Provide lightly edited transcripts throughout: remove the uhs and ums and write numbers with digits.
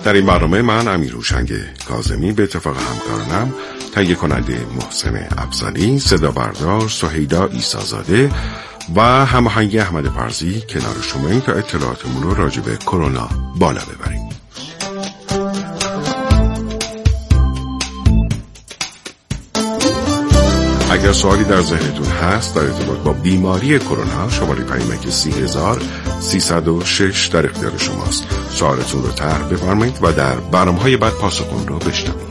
در این برنامه من امیرهوشنگ کاظمی به اتفاق همکارانم تهیه کننده محسن افضلی، صدا بردار سهیدا عیسی‌زاده و هماهنگی احمد پرزی کنار شما تا اطلاعاتمون رو راجع به کرونا بالا ببریم. اگر سوالی در ذهنتون هست در ارتباط با بیماری کرونا، شماره پیامک 30306 در اختیار شماست. سوالتون رو طرح بفرمایید و در برنامه‌های بعد پاسخ اون رو بشنوید.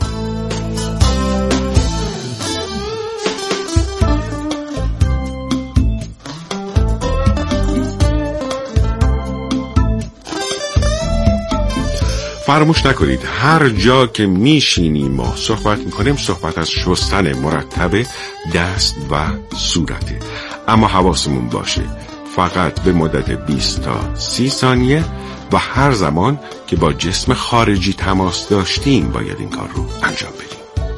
فراموش نکنید هر جا که میشینیم و صحبت میکنیم صحبت از شستن مرتب دست و صورته، اما حواسمون باشه فقط به مدت 20 تا 30 ثانیه و هر زمان که با جسم خارجی تماس داشتیم باید این کار رو انجام بدیم.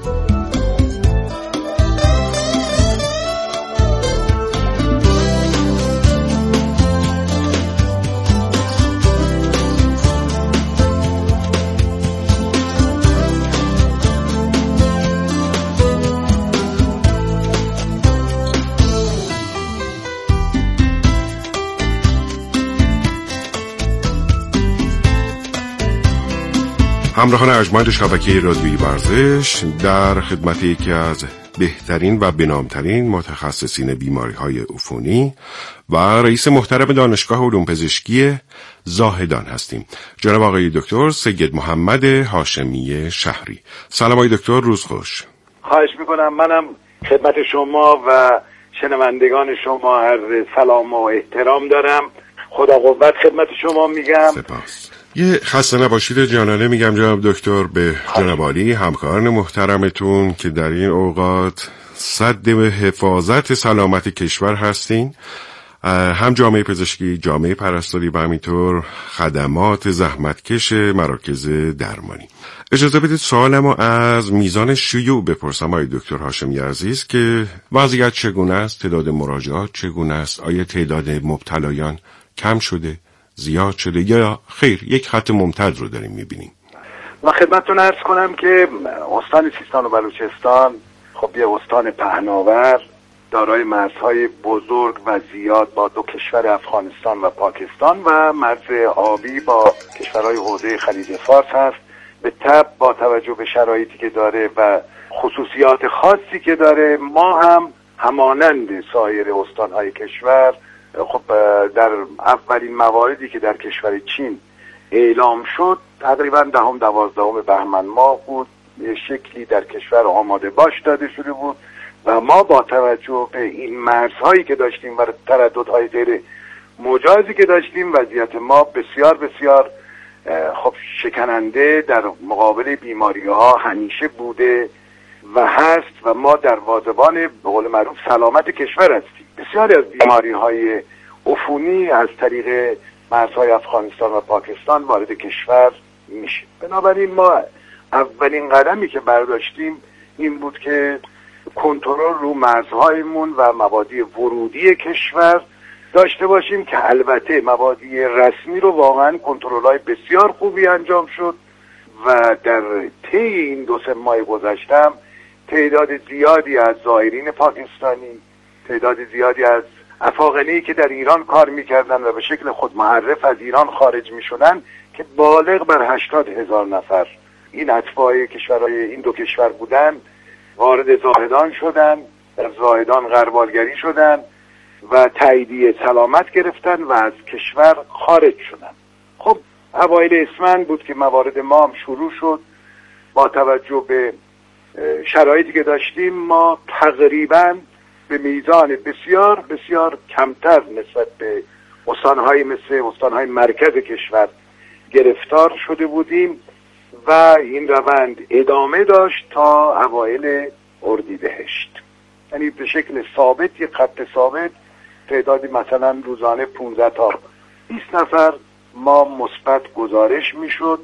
همراهان ارجمند شبکه رادیویی ورزش، در خدمت یکی از بهترین و بنامترین متخصصین بیماری‌های عفونی و رئیس محترم دانشگاه علوم پزشکی زاهدان هستیم، جناب آقای دکتر سید محمد هاشمی شهری. سلام آقای دکتر، روز خوش. خواهش میکنم. منم خدمت شما و شنوندگان شما عرض سلام و احترام دارم. خدا قوت خدمت شما میگم. سپاس. یه خسته نباشید جانانه میگم جناب دکتر به جناب عالی همکاران محترمتون که در این اوقات سد حفاظت سلامت کشور هستین، هم جامعه پزشکی، جامعه پرستاری و همینطور خدمات زحمتکش مراکز درمانی. اجازه بدید سوالمو از میزان شیوع بپرسم آقای دکتر هاشمی عزیز که وضعیت چگونه است، تعداد مراجعات چگونه است، آیا تعداد مبتلایان کم شده، زیاد شده یا خیر یک خط ممتد رو داریم میبینیم؟ و خدمتتون عرض کنم که استان سیستان و بلوچستان خب یه استان پهناور دارای مرزهای بزرگ و زیاد با دو کشور افغانستان و پاکستان و مرز آبی با کشورهای حوزه خلیج فارس هست. به طبع با توجه به شرایطی که داره و خصوصیات خاصی که داره، ما هم همانند سایر استانهای کشور خب در اولین مواردی که در کشور چین اعلام شد تقریبا 10-12 بهمن ماه بود، یه شکلی در کشور آماده باش داده شده بود و ما با توجه به این مرزهایی که داشتیم و ترددهای غیر مجازی که داشتیم وضعیت ما بسیار بسیار خب شکننده در مقابل بیماری ها همیشه بوده و هست و ما در واجبان به قول معروف سلامت کشور هستیم. بسیاری از بیماری های عفونی از طریق مرزهای افغانستان و پاکستان وارد کشور میشه. بنابراین ما اولین قدمی که برداشتیم این بود که کنترل رو مرزهایمون و مبادی ورودی کشور داشته باشیم که البته مبادی رسمی رو واقعا کنترل‌های بسیار خوبی انجام شد و در طی این 2-3 ماه گذشته تعداد زیادی از زائرین پاکستانی، تعداد زیادی از افاقنه‌ای که در ایران کار میکردن و به شکل خود معرف از ایران خارج میشدن که بالغ بر 80,000 نفر این اتباع کشورهای این دو کشور بودن وارد زاهدان شدن، در زاهدان غربالگری شدن و تاییدیه سلامت گرفتن و از کشور خارج شدن. خب اوایل اسفند بود که موارد ما هم شروع شد. با توجه به شرایطی که داشتیم ما تقریباً به میزان بسیار بسیار کمتر نسبت به استانهای مثل استانهای مرکز کشور گرفتار شده بودیم و این روند ادامه داشت تا اوایل اردیبهشت. یعنی به شکل ثابت، یک خط ثابت، تعدادی مثلا روزانه 15 تا 20 نفر ما مثبت گزارش میشد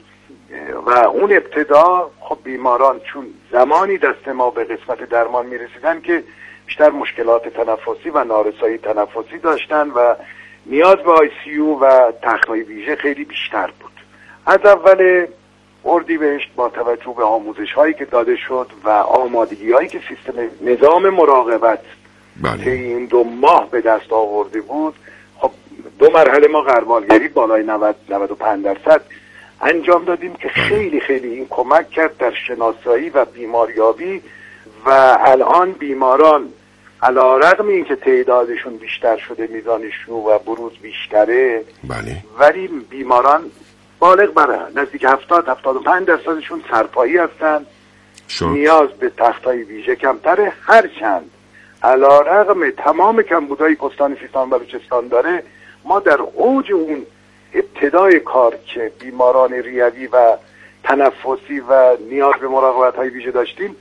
و اون ابتدا خب بیماران چون زمانی دست ما به قسمت درمان میرسیدن که بیشتر مشکلات تنفسی و نارسایی تنفسی داشتن و نیاز به ICU و تخت‌های ویژه خیلی بیشتر بود. از اول اردیبهشت با توجه به آموزش هایی که داده شد و آمادگی هایی که سیستم نظام مراقبت که این 2 ماه به دست آورده بود، خب 2 مرحله ما غربالگری بالای 90-95% انجام دادیم که خیلی خیلی این کمک کرد در شناسایی و بیماریابی و الان بیماران علیرغم اینکه تعدادشون بیشتر شده، میزان شیوع و بروز بیشتره، ولی بیماران بالغ بر نزدیک 70-75%شون سرپایی هستن، نیاز به تختای ویژه کمتره، هرچند علیرغم تمام کمبودهای که استان سیستان و بلوچستان داره، ما در اوج اون ابتدای کار که بیماران ریوی و تنفسی و نیاز به مراقبت‌های ویژه داشتیم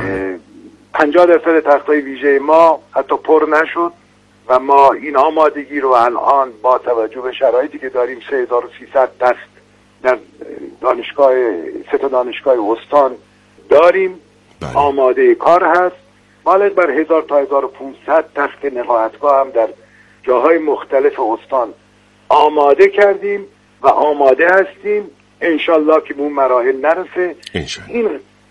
50% تختای ویژه ما حتی پر نشد و ما این آمادگی رو الان با توجه به شرایطی که داریم 3300 تخت در دانشگاه 3 دانشگاه استان داریم، آماده کار هست. بالغ بر 1000 تا 1500 تخت نقاهتگاه هم در جاهای مختلف استان آماده کردیم و آماده هستیم، انشالله که به اون مراحل نرسه. این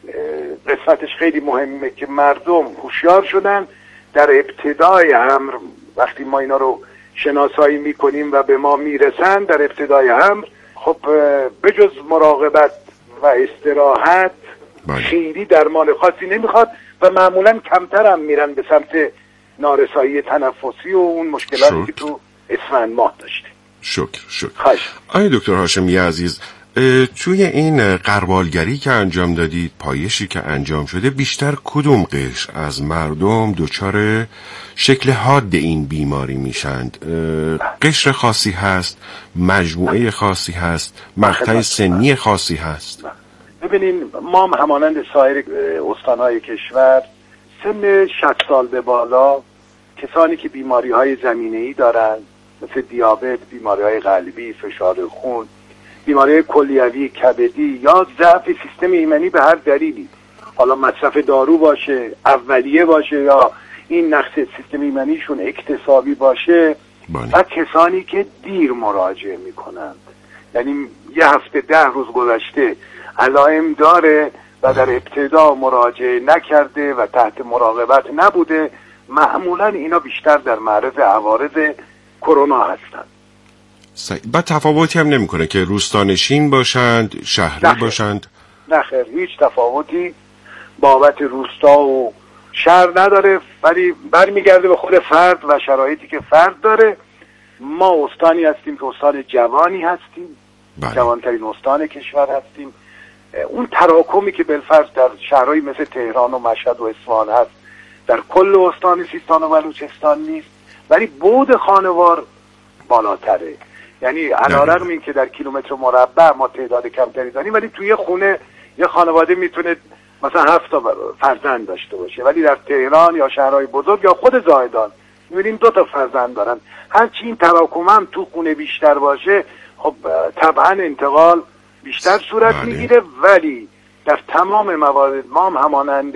قسمتش خیلی مهمه که مردم هوشیار شدن در ابتدای امر. وقتی ما اینا رو شناسایی میکنیم و به ما میرسن در ابتدای امر، خب بجز مراقبت و استراحت خیلی درمان خاصی نمیخواد و معمولا کمتر هم میرن به سمت نارسایی تنفسی و اون مشکلاتی که تو اسفند ماه داشتیم. شکر. آقای دکتر هاشمی عزیز، توی این غربالگری که انجام دادید، پایشی که انجام شده، بیشتر کدوم قشر از مردم دچار شکل حاد این بیماری میشند؟ قشر خاصی هست، مجموعه خاصی هست، مقطع سنی خاصی هست؟ ببینین، ما همانند سایر استانهای کشور سن 60 سال به بالا، کسانی که بیماری‌های زمینه‌ای دارن مثل دیابت، بیماری‌های قلبی، فشار خون، بیماری کلیوی، کبدی یا ضعف سیستم ایمنی به هر دلیلی، حالا مصرف دارو باشه، اولیه باشه یا این نقص سیستم ایمنیشون اکتسابی باشه، و کسانی که دیر مراجعه میکنند، یعنی 1 هفته 10 روز گذشته علائم داره و در ابتدا مراجعه نکرده و تحت مراقبت نبوده، معمولا اینا بیشتر در معرض عوارض کرونا هستند. بعد تفاوتی هم نمیکنه که روستانشین باشند، شهری باشند؟ نه خیر، هیچ تفاوتی بابت روستا و شهر نداره، ولی برمیگرده به خود فرد و شرایطی که فرد داره. ما استانی هستیم که استان جوانی هستیم، جوانترین استان کشور هستیم. اون تراکمی که بالفرض در شهرهایی مثل تهران و مشهد و اصفهان هست در کل استان سیستان و بلوچستان نیست، ولی بعد خانوار بالاتره. یعنی علیرغم این که در کیلومتر مربع ما تعداد کمتری داریم، ولی توی خونه یه خانواده میتونه مثلا 7 تا فرزند داشته باشه، ولی در تهران یا شهرهای بزرگ یا خود زاهدان میبینیم 2 تا فرزند دارن. هرچی این تراکم هم تو خونه بیشتر باشه، خب طبعا انتقال بیشتر صورت میگیره، ولی در تمام موارد ما هم همانند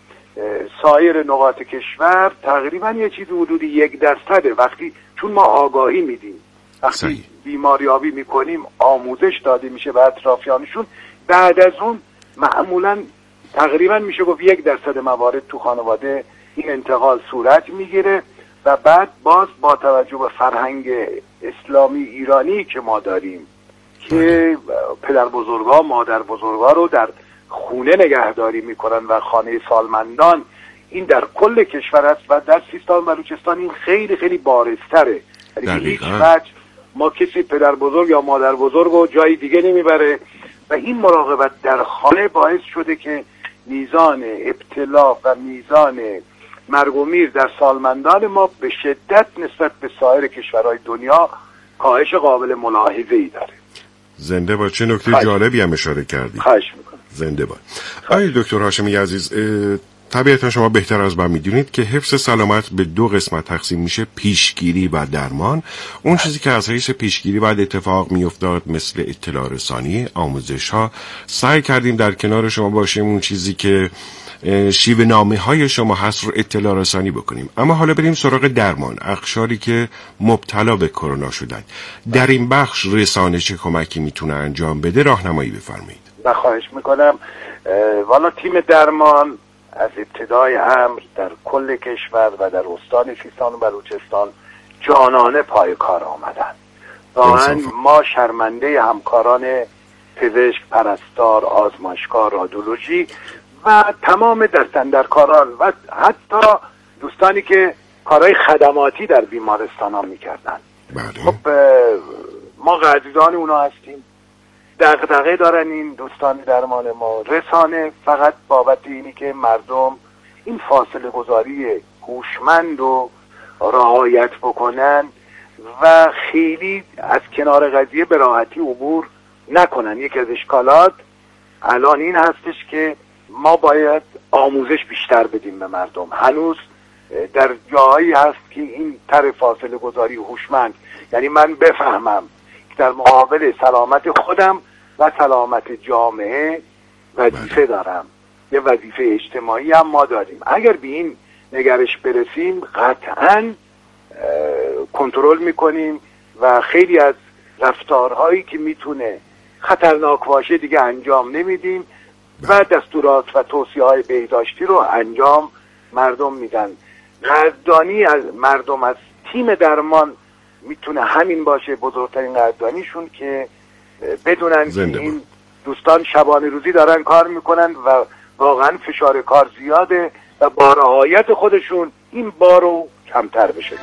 سایر نقاط کشور تقریبا یه چیز حدودی 1% وقتی چون ما آگاهی میدیم، وقتی بیماریابی میکنیم، آموزش داده میشه به اطرافیانشون، بعد از اون معمولا تقریبا میشه گفت 1% موارد تو خانواده این انتقال صورت میگیره و بعد باز با توجه به فرهنگ اسلامی ایرانی که ما داریم که پدر بزرگا مادر بزرگا رو در خونه نگهداری میکنن و خانه سالمندان، این در کل کشور است و در سیستان و بلوچستان این خیلی خیلی بارزتره. یعنی هیچ وجه ما کسی پدر بزرگ یا مادر بزرگ رو جای دیگه نمیبره و این مراقبت در خانه باعث شده که میزان ابتلا و میزان مرگ و میر در سالمندان ما به شدت نسبت به سایر کشورهای دنیا کاهش قابل ملاحظه‌ای داره. زنده باد. چه نکته جالبی هم اشاره کردی. خواهش میکنم. زنده باد. آقای دکتر هاشمی عزیز، طبیعتا شما بهتر از من میدونید که حفظ سلامت به 2 قسمت تقسیم میشه، پیشگیری و درمان. اون چیزی که از حیث پیشگیری باید اتفاق میافتاد مثل اطلاع رسانی، آموزش ها، سعی کردیم در کنار شما باشیم، اون چیزی که شیوه نامه های شما هست رو اطلاع رسانی بکنیم. اما حالا بریم سراغ درمان اقشاری که مبتلا به کرونا شدن. در این بخش رسانه چه کمکی میتونه انجام بده؟ راهنمایی بفرمایید. و خواهش میکنم. والا تیم درمان از ابتدای امر در کل کشور و در استان سیستان و بلوچستان جانانه پای کار آمدن. واقعا ما شرمنده همکاران پزشک، پرستار، آزمایشگاه، رادیولوژی و تمام دستاندرکاران و حتی دوستانی که کارهای خدماتی در بیمارستان ها میکردن. خب ما قدردان اونا هستیم. دغدغه دارن این دوستان درمان ما. رسانه فقط بابت اینی که مردم این فاصله گذاری هوشمند و رعایت بکنن و خیلی از کنار قضیه به راحتی عبور نکنن. یکی از اشکالات الان این هستش که ما باید آموزش بیشتر بدیم به مردم. هنوز در جاهایی هست که این طرح فاصله گذاری هوشمند، یعنی من بفهمم که در مقابل سلامت خودم و سلامت جامعه وظیفه دارم، یه وظیفه اجتماعی هم ما داریم. اگر به این نگرش برسیم قطعاً کنترل میکنیم و خیلی از رفتارهایی که میتونه خطرناک باشه دیگه انجام نمیدیم و دستورات و توصیه‌های بهداشتی رو انجام مردم میدن. قدردانی از مردم از تیم درمان میتونه همین باشه، بزرگترین قدردانیشون، که بدونن که این دوستان شبانه روزی دارن کار میکنن و واقعا فشار کار زیاده و با رعایت خودشون این بارو کمتر بشه.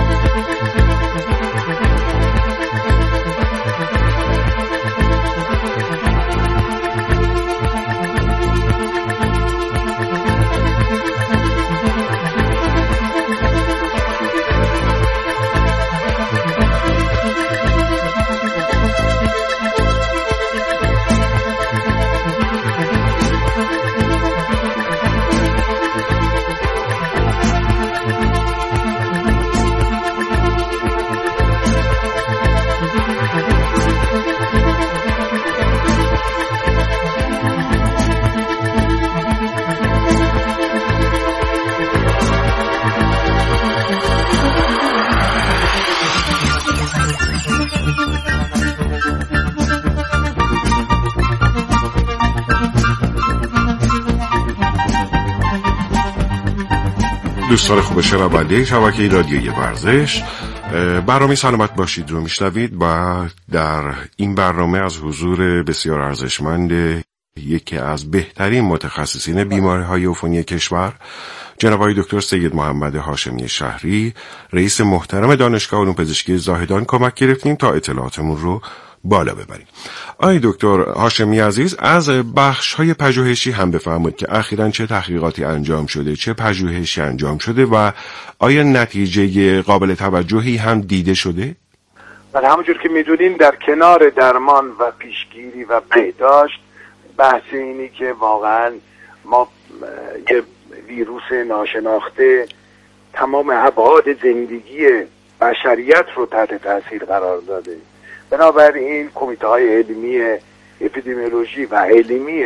دوستان خوب شنونده شبکه رادیویی ورزش، برنامه سلامت باشید رو میشنوید و در این برنامه از حضور بسیار ارزشمند یکی از بهترین متخصصین بیماری‌های عفونی کشور، جناب آقای دکتر سید محمد هاشمی شهری، رئیس محترم دانشگاه علوم پزشکی زاهدان کمک گرفتیم تا اطلاعاتمون رو بالا ببریم. آقای دکتر هاشمی عزیز، از بخش‌های پژوهشی هم بفرمایید که اخیراً چه تحقیقاتی انجام شده، چه پژوهشی انجام شده و آیا نتیجه قابل توجهی هم دیده شده؟ بله، همونجور که می‌دونین در کنار درمان و پیشگیری و بهداشت، بحث اینی که واقعاً ما یه ویروس ناشناخته تمام ابعاد زندگی بشریت رو تحت تاثیر قرار داده. بنابراین کمیته‌های علمی اپیدمیولوژی و علمی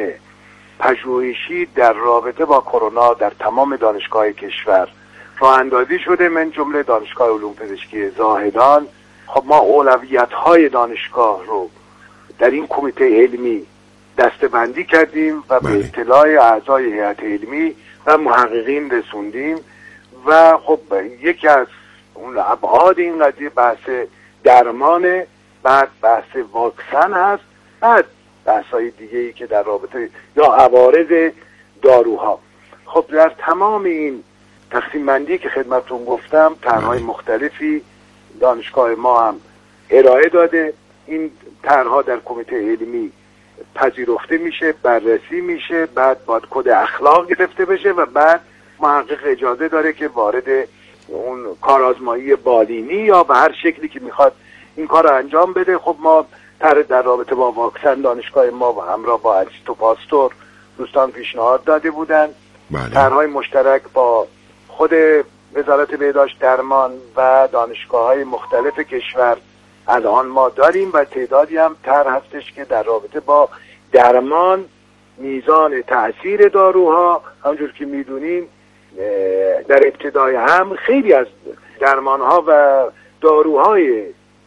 پژوهشی در رابطه با کرونا در تمام دانشگاه کشور راه اندازی شده، من جمله دانشگاه علوم پزشکی زاهدان. خب ما اولویت‌های دانشگاه رو در این کمیته علمی دسته‌بندی کردیم و به اطلاع اعضای هیئت علمی و محققین رسوندیم و خب یکی از اون ابعاد این قضیه بحث درمانه، بعد بحث واکسن هست، بعد بحث‌های دیگه‌ای که در رابطه یا عوارض داروها. خب در تمام این تقسیم بندی که خدمتتون گفتم طرح‌های مختلفی دانشگاه ما هم ارائه داده. این طرح‌ها در کمیته علمی پذیرفته میشه، بررسی میشه، بعد باید کد اخلاق گرفته بشه و بعد محقق اجازه داره که وارد اون کارآزمایی بالینی یا به هر شکلی که میخواد این کار رو انجام بده. خب ما در رابطه با واکسن دانشگاه ما و همراه با اریستو پاستور دوستان پیشنهاد داده بودن. طرح‌های مشترک با خود وزارت بهداشت درمان و دانشگاه‌های مختلف کشور الان ما داریم و تعدادی هم طرح هستش که در رابطه با درمان، میزان تأثیر داروها. همونجور که میدونین در ابتدای هم خیلی از درمانها و داروهای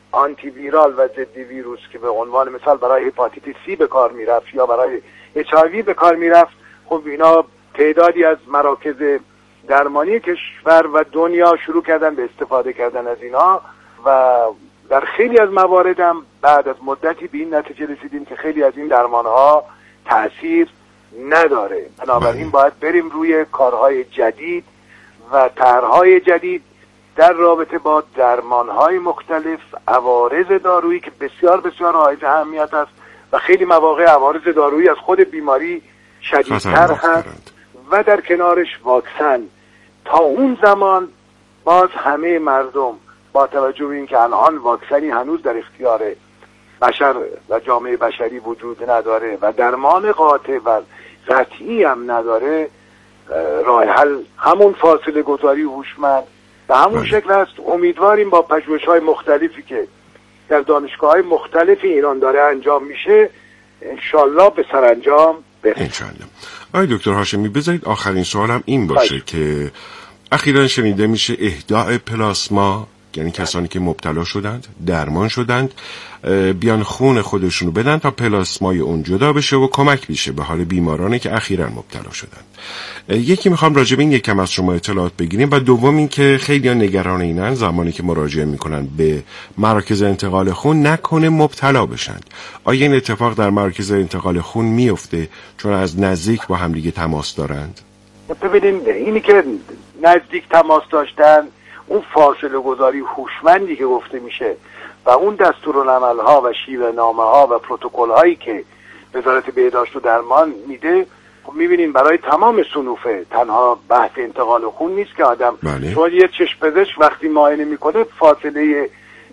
آنتی ویرال و ضد ویروس که به عنوان مثال برای هپاتیت سی به کار میرفت یا برای HIV به کار میرفت، خب اینا تعدادی از مراکز درمانی کشور و دنیا شروع کردن به استفاده کردن از اینا و در خیلی از موارد هم بعد از مدتی به این نتیجه رسیدیم که خیلی از این درمانها تأثیر نداره. بنابراین باید بریم روی کارهای جدید و طرحهای جدید در رابطه با درمانهای مختلف، عوارض دارویی که بسیار بسیار حائز اهمیت است و خیلی مواقع عوارض دارویی از خود بیماری شدیدتر هست و در کنارش واکسن. تا اون زمان باز همه مردم با توجه به اینکه الان واکسنی هنوز در اختیار بشر و جامعه بشری وجود نداره و درمان قاطع و قطعی هم نداره، راه حل همون فاصله گذاری هوشمند به همون شکل است. امیدواریم با پژوهش‌های مختلفی که در دانشگاه‌های مختلف ایران داره انجام میشه انشالله به سرانجام برسه. انشالله. آقای دکتر هاشمی بذارید آخرین سوالم این باشه که اخیراً شنیده میشه اهداء پلاسما، یعنی کسانی که مبتلا شدند درمان شدند بیان خون خودشونو بدن تا پلاسمای اون جدا بشه و کمک بشه به حال بیمارانی که اخیراً مبتلا شدند. یکی میخوام راجع به این یکم از شما اطلاعات بگیریم و دوم این که خیلی نگران اینن زمانی که مراجعه میکنن به مراکز انتقال خون نکنه مبتلا بشند. آیا این اتفاق در مراکز انتقال خون میفته چون از نزدیک با هم دیگه تماس دارند؟ ببینید اینی که نزدیک تماس داشتن، اون فاصله گذاری هوشمندی که گفته میشه و اون دستورالعمل‌ها و شیوه نامه‌ها و پروتکل‌هایی که وزارت بهداشت و درمان میده، خب میبینین برای تمام صنوفه، تنها بحث انتقال خون نیست که آدم شما یه چشم پزشک وقتی معاینه میکنه فاصله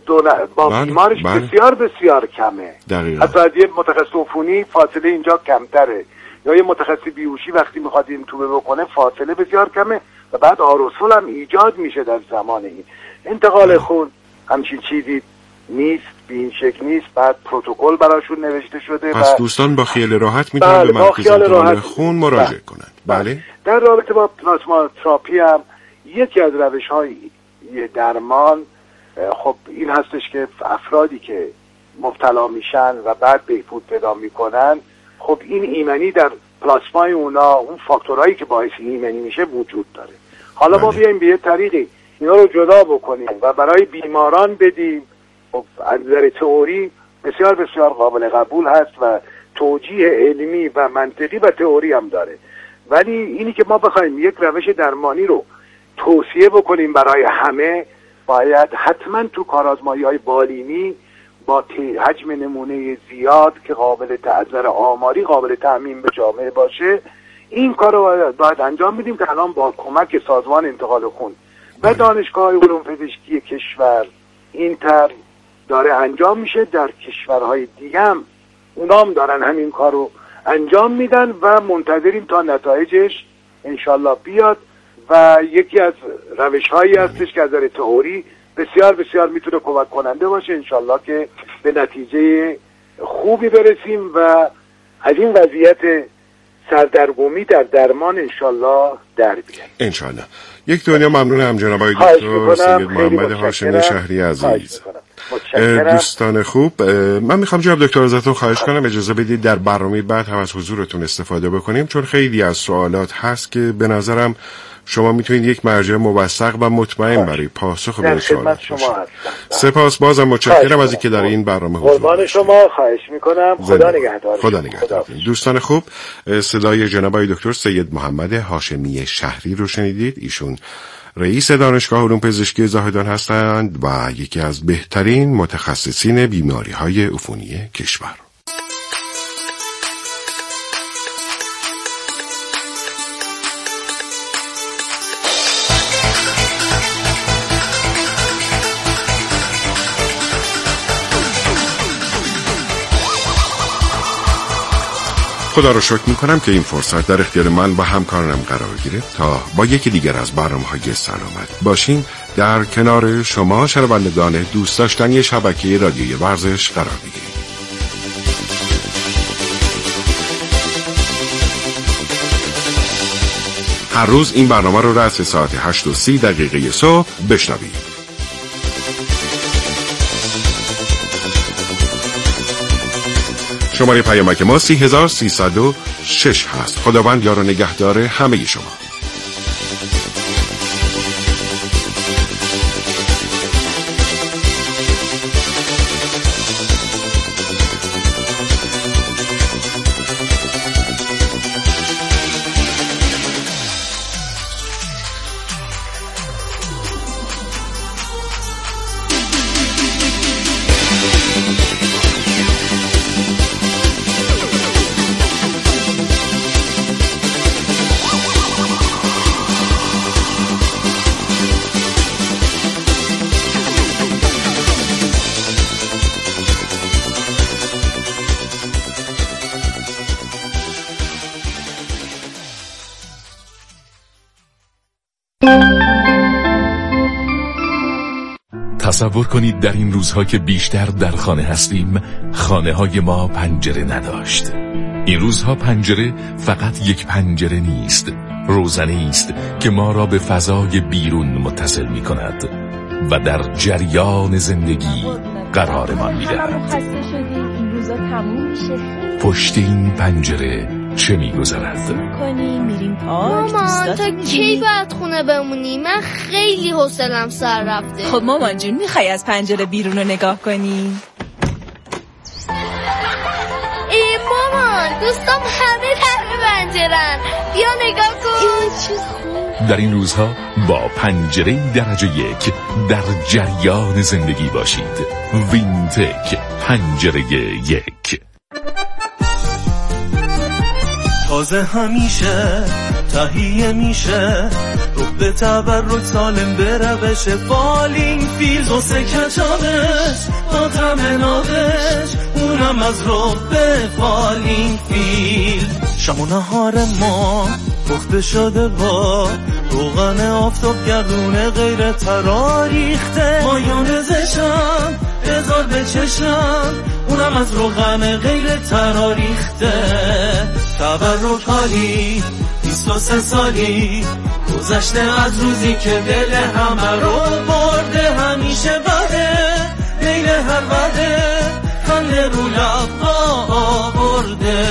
با بیمارش بسیار بسیار کمه. حتی از یه متخصص عفونی فاصله اینجا کمتره، یا یه متخصص بیهوشی وقتی میخواد این توبه بکنه فاصله بسیار کمه و بعد آروسول هم ایجاد میشه در زمان این انتقال خون. همچین چیزی نیست، به این شکل نیست. بعد پروتکل براشون نوشته شده. پس دوستان با خیال راحت میتونن به مرکز انتقال خون مراجعه کنند. بله. در رابطه با پلاسما تراپی هم یکی از روش‌های درمان خب این هستش که افرادی که مبتلا میشن و بعد بهبود پیدا میکنن، خب این ایمنی در پلاسمای اونا، اون فاکتورهایی که باعث ایمنی میشه وجود داره. حالا ما بیایم به یه طریقی اینا رو جدا بکنیم و برای بیماران بدیم. خب از نظر تئوری بسیار بسیار قابل قبول هست و توجیه علمی و منطقی و تئوری هم داره، ولی اینی که ما بخوایم یک روش درمانی رو توصیه بکنیم برای همه، باید حتما تو کارآزمایی‌های بالینی با حجم نمونه زیاد که قابل تعذر آماری قابل تعمیم به جامعه باشه این کار رو باید انجام بدیم که الان با کمک سازمان انتقال خون و دانشگاه علوم پزشکی کشور این طرح داره انجام میشه. در کشورهای دیگه هم اونام دارن همین کار رو انجام میدن و منتظریم تا نتایجش انشالله بیاد و یکی از روش‌هایی هستش که از نظر تئوری بسیار بسیار میتونه کمک کننده باشه. انشالله که به نتیجه خوبی برسیم و از این وضعیت سردرگمی در درمان انشالله در بیاییم. انشالله. یک دنیا ممنونم جناب آقای دکتر سید محمد هاشمی شهری عزیز. دوستان خوب، من میخوام جناب دکتر ازتون خواهش کنم اجازه بدید در برنامه بعد هم از حضورتون استفاده بکنیم، چون خیلی از سوالات هست که به نظرم شما میتونید یک مرجع موثق و مطمئن برای پاسخ به سوالات باشید. سپاس، بازم متشکرم از اینکه در این برنامه حضور داشتید. شما خواهش میکنم. خدا نگهدار. خدا نگهدار. دوستان خوب، صدای جناب آقای دکتر سید محمد هاشمی شهری رو شنیدید. ایشون رئیس دانشگاه علوم پزشکی زاهدان هستند و یکی از بهترین متخصصین بیماری‌های عفونی کشور. خدا رو شکر میکنم که این فرصت در اختیار من و همکارانم قرار گرفت تا با یکی دیگر از برنامه‌های سلامت باشیم در کنار شما شنوندگان دوست داشتنی شبکه رادیوی ورزش قرار بگیریم. هر روز این برنامه رو رأس ساعت 8:30 صبح بشنوید. شماره پیامک ما 3306 هست. خداوند یار و نگهدار همه شما. تصور کنید در این روزها که بیشتر در خانه هستیم، خانه های ما پنجره نداشت. این روزها پنجره فقط یک پنجره نیست، روزنه است که ما را به فضای بیرون متصل می کند و در جریان زندگی قرارمان می دهد. پشت این پنجره چه می گذرد؟ مامان تا کی باید خونه بمونی؟ من خیلی حوصله‌ام سر رفته. خب مامان جون میخوای از پنجره بیرون رو نگاه کنی؟ ای مامان دوستام همه طرف پنجره‌ن، بیا نگاه کن. در این روزها با پنجره درجه 1 در جریان زندگی باشید. وینتک پنجره 1. تازه همیشه تهیه میشه رو به تبرک سالم به روش فالینگ فیلز و سکچابش با طعم نابش اونم از رو به فالینگ فیلز. شب و نهار ما پخته شده با روغن آفتاب گردونه غیر تراریخته، مایونزشم بذار بچشم اونم از روغن غیر تراریخته. تبرک حالی 23 سالی گذشته از روزی که دل همه رو برده، همیشه بده میل هر بده خنده رو لب آورده.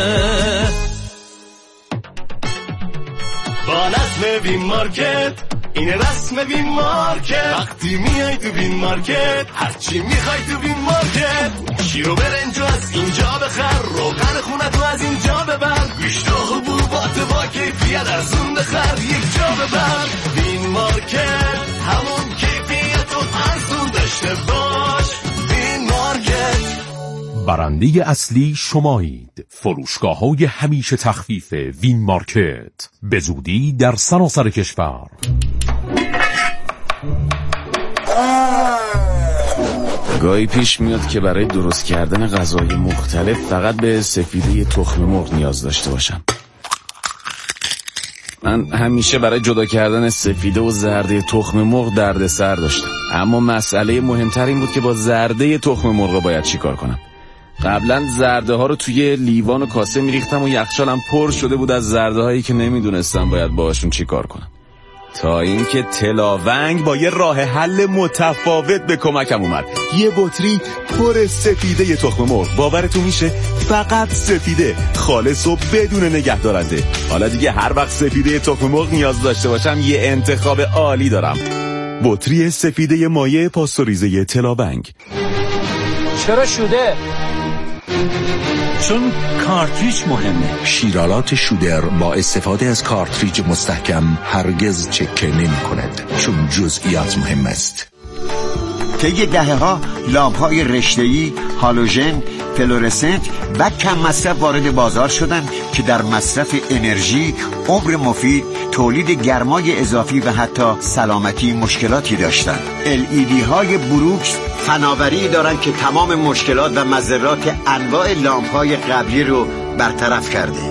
با نظم وین مارکت این رسم وین مارکت، وقتی میای تو وین مارکت هرچی میخوای تو وین مارکت. شیر و برنجو از اینجا بخر، روغن خونتو از اینجا ببر، گوشت و حبوبات با کیفیت ارزون بخر یک جا ببر. وین مارکت همون کیفیت و ارزون داشته باش. وین مارکت. برنده اصلی شمایید. فروشگاه‌های همیشه تخفیف وین مارکت به زودی در سراسر کشور. گاهی پیش میاد که برای درست کردن غذای مختلف فقط به سفیده تخم مرغ نیاز داشته باشم. من همیشه برای جدا کردن سفیده و زرده تخم مرغ دردسر داشتم، اما مسئله مهمتر این بود که با زرده تخم مرغ باید چیکار کنم. قبلا زرده ها رو توی لیوان و کاسه میریختم و یخچالم پر شده بود از زرده هایی که نمیدونستم باید باهاشون چیکار کنم، تا اینکه تلاونگ با یه راه حل متفاوت به کمکم اومد. یه بطری پر سفیده تخم مرغ، باورتون میشه فقط سفیده، خالص و بدون نگهدارنده. حالا دیگه هر وقت سفیده تخم مرغ نیاز داشته باشم یه انتخاب عالی دارم. بطری سفیده مایع پاستوریزه تلاونگ. چرا شوده؟ چون کارتریج مهمه. شیرالات شودر با استفاده از کارتریج مستحکم هرگز چکه نمی کند، چون جزئیات مهم است. طی دهه‌ها لامپ‌های رشته‌ای، هالوژن، فلورسنت و کم مصرف وارد بازار شدند که در مصرف انرژی، عمر مفید، تولید گرمای اضافی و حتی سلامتی مشکلاتی داشتند. LED های بروکس فناوری دارند که تمام مشکلات و مضرات انواع لامپ‌های قبلی رو برطرف کرده.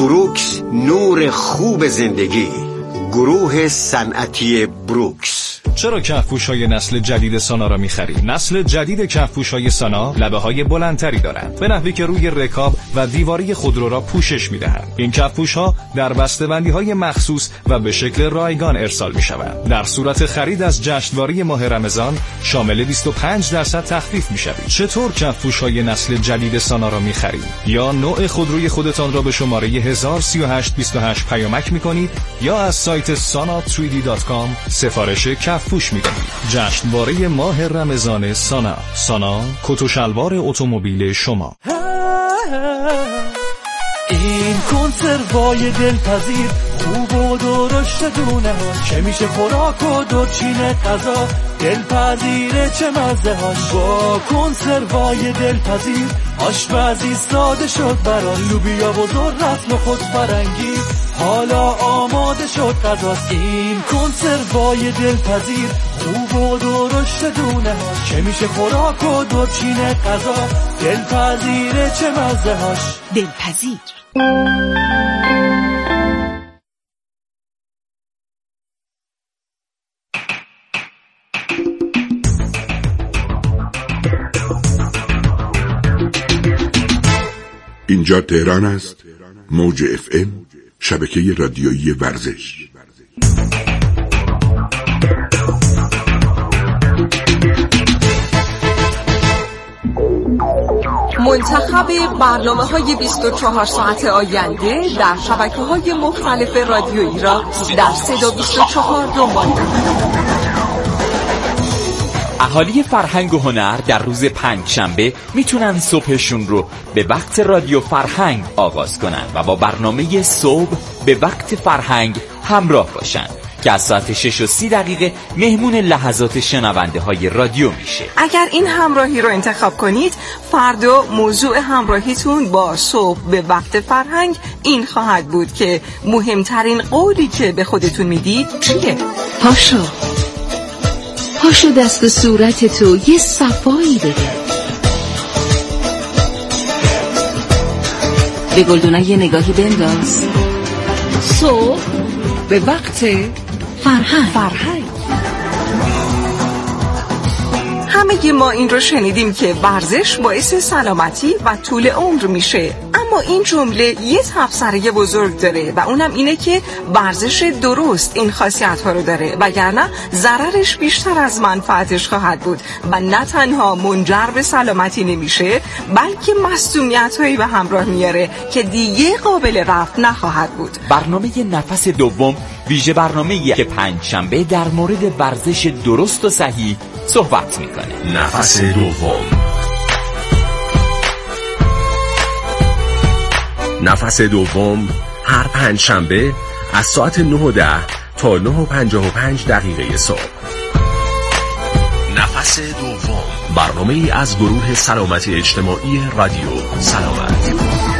بروکس، نور خوب زندگی. گروه صنعتی بروکس. چرا کفپوش‌های نسل جدید سانا را می‌خری؟ نسل جدید کفپوش‌های سانا لبه‌های بلندتری دارند، به نحوی که روی رکاب و دیواری خودرو را پوشش می‌دهند. این کفپوش‌ها در بسته‌بندی‌های مخصوص و به شکل رایگان ارسال می‌شوند. در صورت خرید از جشنواره ماه رمضان شامل 25% تخفیف می‌شوید. چطور کفپوش‌های نسل جدید سانا را می‌خرید؟ یا نوع خودروی خودتان را به شماره 103828 پیامک می‌کنید یا از سایت sana3d.com سفارش کفپوش می‌دهید. جشنواره ماه رمضان سانا، کت و شلوار اتومبیل شما. این کنسروای دلپذیر خوب و درشت دونه ها، چه میشه خوراک و دورچین غذا، دلپذیره چه مزه هاش. با کنسروای دلپذیر آشپزی ساده شد برای لوبیا و ذرت و خود فرنگی، حالا آماده شد غذاست. این کنسروای دلپذیر خوب و درشت دونه ها، چه میشه خوراک و دورچین غذا، دلپذیره چه مزه هاش. دلپذیر. اینجا تهران است. موج FM، شبکه رادیویی ورزش. منتخب برنامه‌های 24 ساعت آینده در شبکه‌های مختلف رادیویی را در صدا 24 دنبال کنید. اهالی فرهنگ و هنر در روز پنجشنبه میتونن صبحشون رو به وقت رادیو فرهنگ آغاز کنن و با برنامه صبح به وقت فرهنگ همراه باشن که از ساعت 6:30 مهمون لحظات شنونده های رادیو میشه. اگر این همراهی رو انتخاب کنید، فردا موضوع همراهیتون با صبح به وقت فرهنگ این خواهد بود که مهمترین قولی که به خودتون میدید چیه؟ پاشو دست صورت تو یه صفایی بده، به گلدونه یه نگاهی بنداز. صبح به وقت فرهنگ. همه ما این رو شنیدیم که ورزش باعث سلامتی و طول عمر میشه، اما این جمله یه تفسیری بزرگ داره و اونم اینه که ورزش درست این خاصیت ها رو داره، وگرنه ضررش بیشتر از منفعتش خواهد بود و نه تنها منجر به سلامتی نمیشه، بلکه مسئولیت هایی به همراه میاره که دیگه قابل رفع نخواهد بود. برنامه نفس دوم ویژه برنامه‌ای که پنجشنبه در مورد ورزش درست و صحیح صحبت میکنه. نفس دوم. نفس دوم هر پنجشنبه از ساعت 9:10 تا 9:55 صبح. نفس دوم، برنامه ای از گروه سلامتی اجتماعی رادیو سلامت.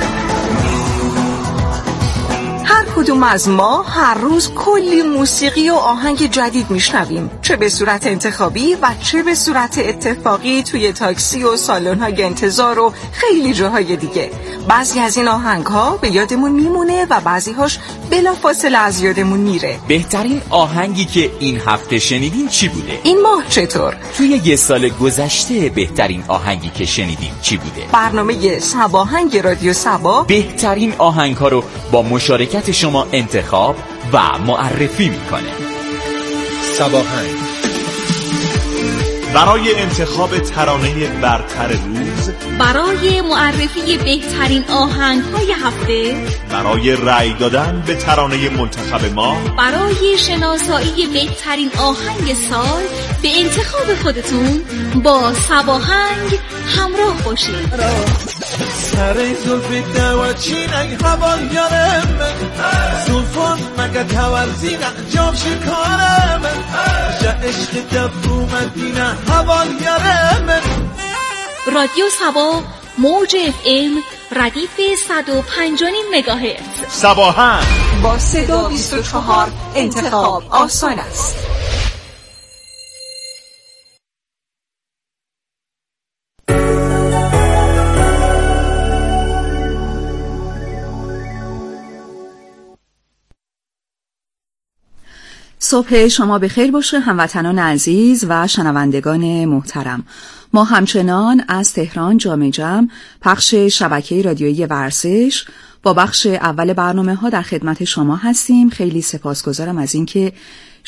کدوم از ما هر روز کلی موسیقی و آهنگ جدید میشنویم، چه به صورت انتخابی و چه به صورت اتفاقی توی تاکسی و سالن‌های انتظار و خیلی جاهای دیگه. بعضی از این آهنگ‌ها به یادمون میمونه و بعضی‌هاش بلافاصله از یادمون میره. بهترین آهنگی که این هفته شنیدین چی بوده؟ این ماه چطور؟ توی یه سال گذشته بهترین آهنگی که شنیدیم چی بوده؟ برنامه سباهنگ رادیو سبا بهترین آهنگ‌ها رو با مشارکت شما انتخاب و معرفی میکنه. سباهنگ برای انتخاب ترانه برتر روز، برای معرفی بهترین آهنگ‌های هفته، برای رأی دادن به ترانه منتخب ما، برای شناسایی بهترین آهنگ سال، به انتخاب خودتون با سباهنگ همراه باشید. سر زلفی دوچینک هوایانم زلفان مگه تورزینه جام شکارم جا عشق دبو مدینه هوایانم. رادیو سبا موج FM ردیف 105.5 مگاهرتز. سباهنگ با صدا 24 انتخاب آسان است. صبح شما بخیر باشه هموطنان عزیز و شنوندگان محترم. ما همچنان از تهران جامع جمع پخش شبکه رادیویی ورزش با بخش اول برنامه ها در خدمت شما هستیم. خیلی سپاسگزارم از اینکه